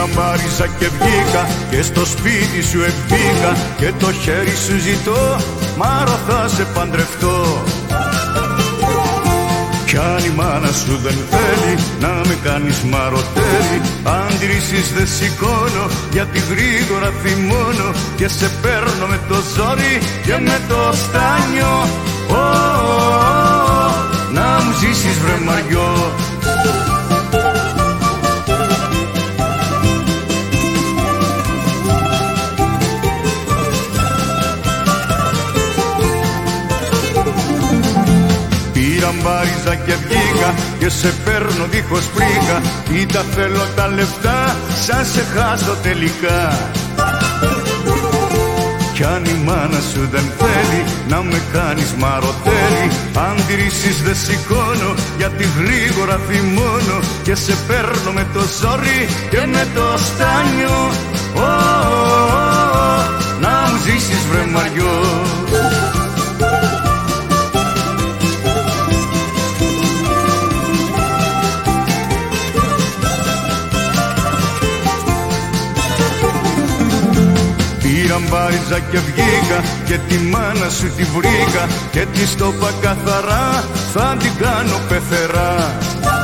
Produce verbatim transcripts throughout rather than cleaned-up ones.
Πήρα μπάριζα και βγήκα και στο σπίτι σου εμπήκα και το χέρι σου ζητώ, μάρο θα σε παντρευτώ. Κι αν η μάνα σου δεν θέλει να με κάνεις μαρωτέρι, αντιρρήσεις δεν σηκώνω γιατί γρήγορα θυμώνω και σε παίρνω με το ζόρι και με το στάνιο. Oh, oh, oh, να μου ζήσεις βρε Μαριό. Πήρα μπάριζα και βγήκα και σε παίρνω δίχως πρίκα, ή τα θέλω τα λεφτά σαν σε χάσω τελικά. Κι αν η μάνα σου δεν θέλει να με κάνεις μαρωτέρι, αντιρρήσεις δεν σηκώνω γιατί γρήγορα θυμώνω και σε παίρνω με το ζόρι και με το στάνιο. Oh, oh, oh, να μου ζήσεις βρε Μαριό. Πήρα μπάριζα και βγήκα και τη μάνα σου τη βρήκα και της το είπα καθαρά, θα την κάνω πεθερά.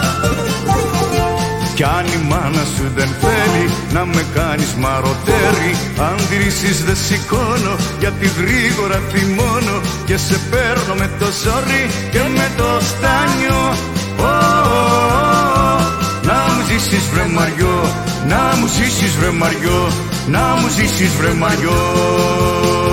Κι αν η μάνα σου δεν θέλει να με κάνεις μαρωτέρι, αντιρρήσεις δεν σηκώνω γιατί γρήγορα θυμώνω και σε παίρνω με το ζόρι και με το στάνιο. Oh, oh, oh, να μου ζήσεις βρε Μαριό, να μου ζήσεις βρε Μαριό, να μου ζήσεις βρε Μαριό.